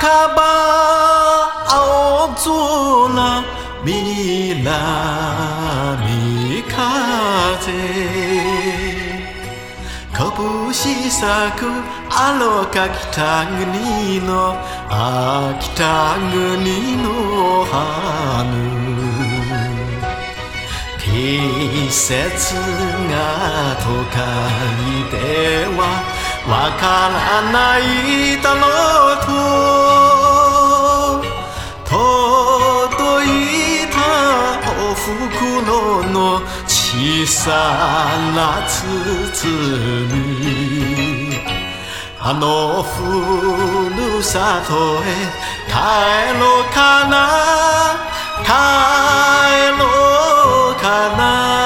ば青空南風拳咲くあろか北国の北国の春季節が都会ではわからないだろうと届いたお袋の小さな包みあのふるさとへ帰ろうかな帰ろうかな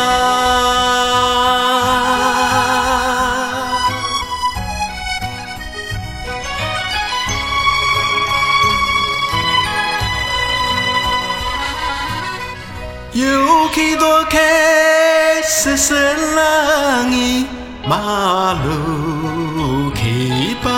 雪解けせせらぎ丸け橋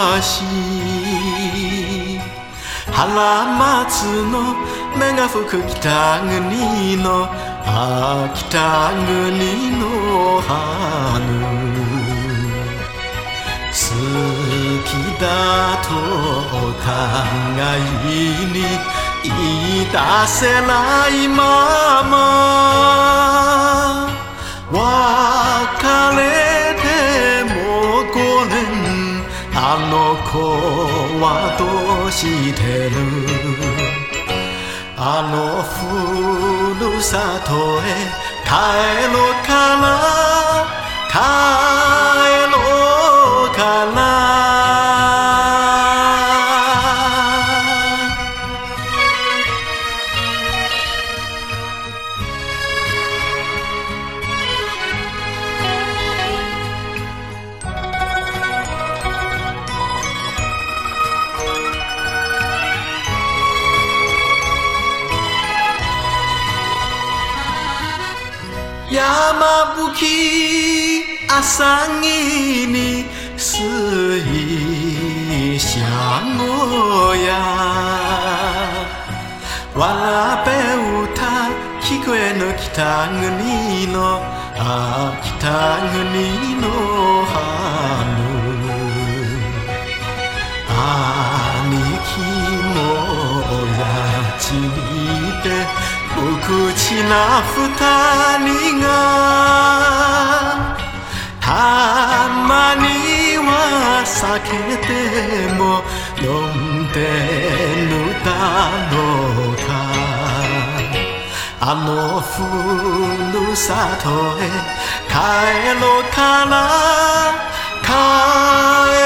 原松の目が吹く北国の北国の春好きだとお互いに言い出せないまま別れてもう5年あの子はどうしてるあのふるさとへ帰ろうかな帰ろうかな山吹き朝霧に水車小屋わらべ歌聞こえぬ北国の北国の春兄貴もやちにて無口な二人がたまには酒でも飲んでぬだろうかあのふるさとへ帰ろうかな帰